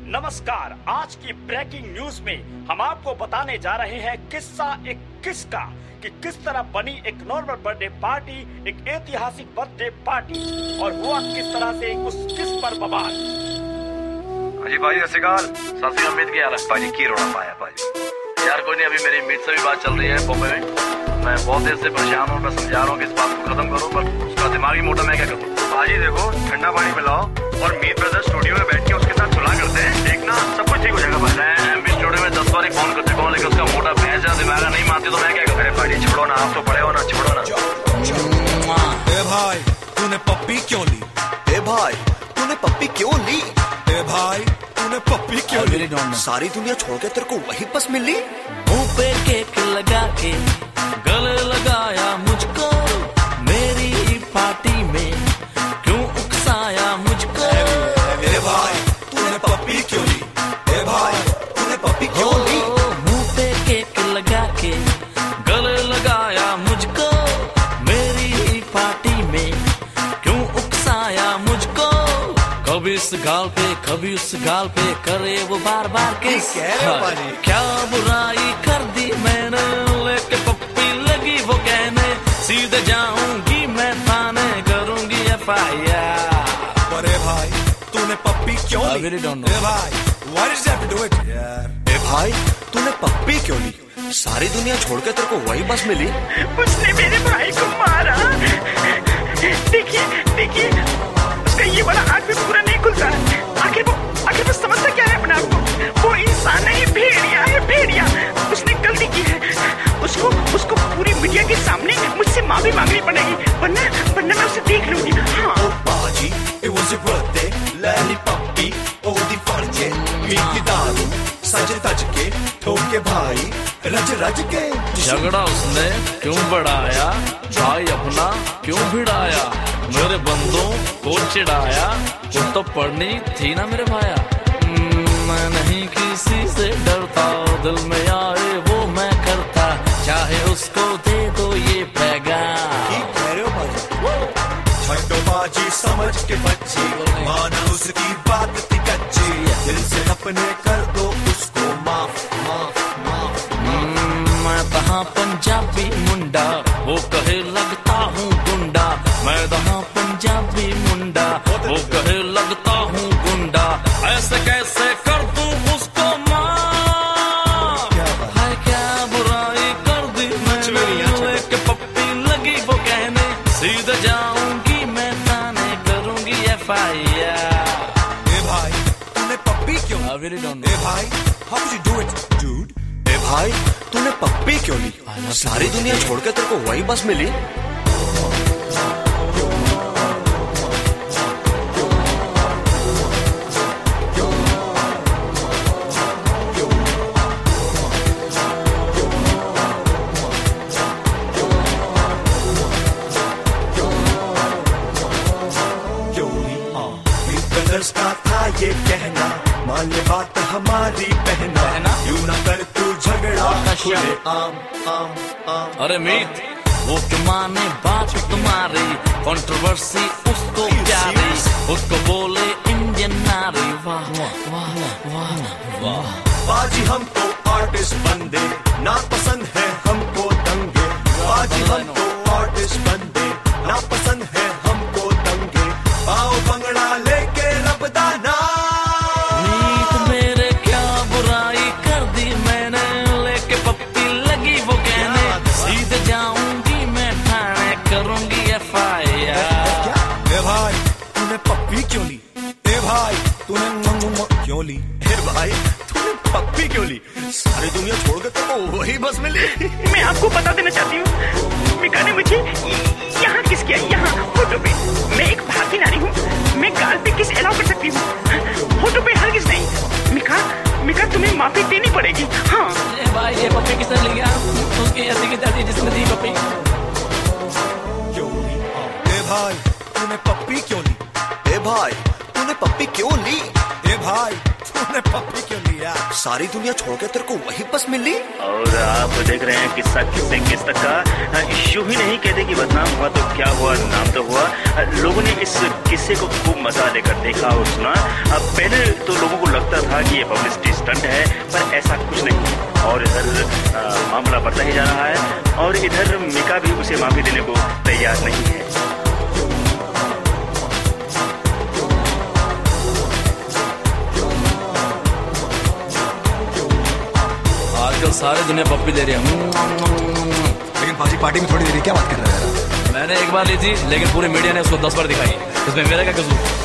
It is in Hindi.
नमस्कार। आज की ब्रेकिंग न्यूज में हम आपको बताने जा रहे हैं किस्सा एक किसका कि किस तरह बनी एक नॉर्मल बर्थडे पार्टी एक ऐतिहासिक बर्थडे पार्टी और हुआ किस तरह से उस किस पर बवाल। जी भाई ससिकाल साथी अमित की हालत भाजी की रोना पाया भाई यार कोई नहीं। अभी मेरी मीट से भी बात चल रही है बॉम्बे में। मैं बहुत देर से परेशान हूँ। मैं समझा रहा हूँ कि इस बात को खत्म करो पर उसका दिमागी मोटा मैं क्या करूँ। भाजी देखो ठंडा पानी पिलाओ और मीत ब्रदर स्टूडियो में बैठ के उसके साथ सुलह करते हैं। देखना सब कुछ ठीक हो जाएगा भाई। मैं एमबी स्टूडियो में 10 बार फोन कर चुका हूँ लेकिन उसका मोटा भैंस दिमाग नहीं मानती तो मैं क्या करूँ। अरे भाई छोड़ो ना, आप तो बड़े हो ना, छोड़ो ना। ए भाई तूने पप्पी क्यों ली? ए भाई तूने पप्पी क्यों ली? ए भाई तूने पप्पी क्यों ली? सारी दुनिया छोड़ के तेरे को वही बस मिली। मुंह पे केक लगा के गले लगाया मुझको, मेरी ही पार्टी में क्यों उकसाया मुझको। ए भाई तूने पप्पी क्यों ली? ए भाई तूने पप्पी क्यों ली? मुंह पे केक लगा के गले लगाया मुझको, मेरी ही पार्टी में क्यों उकसाया मुझको। कभी इस गाल पे कभी उस गाल पे करे वो बार बार किस। क्या बुराई कर दी मैंने, लेके पप्पी लगी वो कहने, सीधे जाऊंगी मैं थाने करूंगी FIR। अरे भाई तूने पप्पी क्यों ली? ए भाई why did you have to do it यार? ए भाई तूने पप्पी क्यों ली? सारी दुनिया छोड़ के तेरे को वही बस मिली। उसने मेरे भाई को मारा। देखिए देखिए उसका ये वाला आँख भी पूरा नहीं खुलता। आखिर वो समझता क्या है अपने आप को? वो इंसान नहीं, भेड़िया है, भेड़िया। उसने गलती की है। उसको पूरी मीडिया के सामने मुझसे माफी मांगनी पड़ेगी वरना मैं उसे देख लूंगी। हाँ बाजी it was your birthday लैली पप्पी ओदी फर्जे मीठी दारू सज तज के ठोके भाई रज के। झगड़ा उसने क्यों बढ़ाया, भाई अपना क्यों भिड़ाया, मेरे बंदों को चिढ़ाया, वो तो पढ़नी थी ना मेरे भाया। मैं नहीं किसी से डरता, दिल में आए वो मैं करता, चाहे उसको दे दो ये पैगाम। छठो बाजी समझ के बच्ची माना उसकी बात थी कच्ची, दिल से अपने कर दो उसको माफ। मैं तहाँ पंजाबी मुंडा, वो कहे लगता हूँ गुंडा। मैं तहाँ पंजाबी मुंडा, वो कहे लगता हूँ गुंडा। ऐसे कैसे कर दूं उसको माफ। हाय क्या बुराई कर दी मैंने, लेके पप्पी लगी वो कहने, सीधे जाऊंगी मैं थाने करूंगी FIR। ए भाई तूने पप्पी क्यों? I really don't know. ए भाई how could you do it dude? ए भाई तूने पप्पी क्यों ली? सारी दुनिया छोड़ के तेरे को वही बस मिली। का था ये कहना, मान ले बात हमारी बहना, यूं ना कर तू झगड़ा खुले आम। अरे मीत वो क्यों माने बात तुम्हारी, कंट्रोवर्सी उसको प्यारी, उसको बोले इंडियन नारी। वाह वाह वाह वाह। बाजी हम तो आर्टिस्ट बंदे, ना पसंद है हमको दंगे। बाजी हम तो आर्टिस्ट बंदे, ना पसंद है हमको दंगे। आओ भंगड़ा लेके रबदाना। मीत मेरे क्या बुराई कर दी मैंने, लेके पप्पी लगी वो कहने, सीधे जाऊंगी मैं थाने करूंगी FIR। ए भाई तूने पप्पी क्यों ली? ए भाई तूने क्यों ली? ए भाई तूने पप्पी क्यों ली? सारी दुनिया छोड़ के तेरे को वही बस मिली। मैं आपको बता देना चाहती हूँ, मिका ने मुझे यहाँ किस किया, यहाँ फोटो पे। मैं एक भारतीय नारी हूँ, मैं गाल पे किस अलाउ कर सकती हूँ, फोटो पे हर किस नहीं। मिका तुम्हें माफी देनी पड़ेगी। हाँ भाई ये पप्पी किसने ले गया? उसकी ऐसी की दादी जिसने दी पप्पी। क्यों ली? ए भाई तूने पप्पी क्यों ली? ए भाई तूने पप्पी क्यों ली? ए भाई तूने पप्पी क्यों लिया? सारी दुनिया छोड़ के तेरे को वही बस मिली। और आप देख रहे हैं किस्सा किससे किस तक का। इश्यू ही नहीं कहते कि बदनाम हुआ तो क्या हुआ, नाम तो हुआ। लोगों ने इस किस्से को खूब मजा लेकर देखा और सुना। अब पहले तो लोगों को लगता था कि ये पब्लिसिटी स्टंट है, पर ऐसा कुछ नहीं है। और इधर मामला बढ़ता ही जा रहा है और इधर मिका भी उसे माफी देने को तैयार नहीं है। आजकल सारे दुनिया पप्पी ले रही है। लेकिन पाजी पार्टी में थोड़ी देरी क्या बात कर रहे हैं? मैंने एक बार ली थी, लेकिन पूरे मीडिया ने उसको 10 बार दिखाई। इसमें मेरा क्या कसूर?